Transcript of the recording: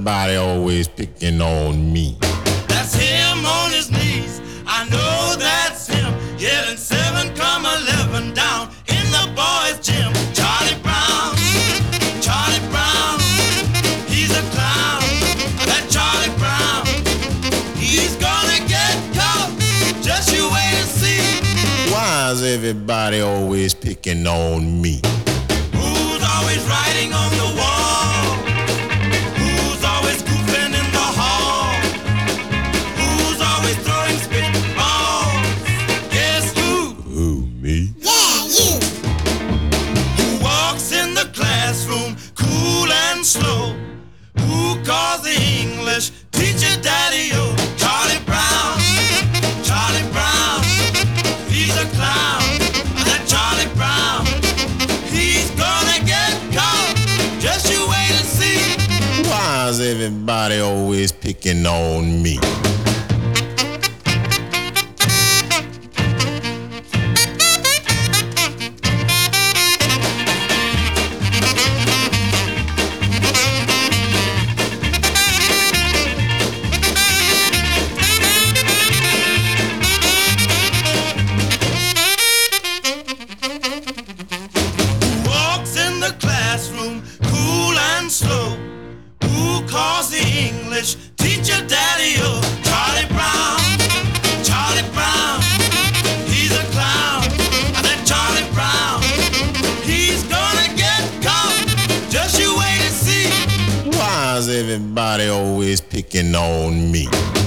everybody always picking on me? That's him on his knees. I know that's him. Yelling 7,11 down in the boys' gym. Charlie Brown, Charlie Brown, he's a clown. That Charlie Brown, he's gonna get caught. Just you wait and see. Why is everybody always picking on me? Who's always writing on the wall? Who's always goofing in the hall? Who's always throwing spitballs? Guess who? Who, me? Yeah, you. Who walks in the classroom cool and slow? Who calls the English teacher daddy-o? Charlie Brown, Charlie Brown, he's a clown. That Charlie Brown, he's gonna get caught. Just you wait and see. Why is everybody always picking on me? Who walks in the classroom cool and slow? Who calls the English teacher daddy-o? Charlie Brown, Charlie Brown, he's a clown. That Charlie Brown, he's gonna get caught. Just you wait and see. Why is everybody always picking on me?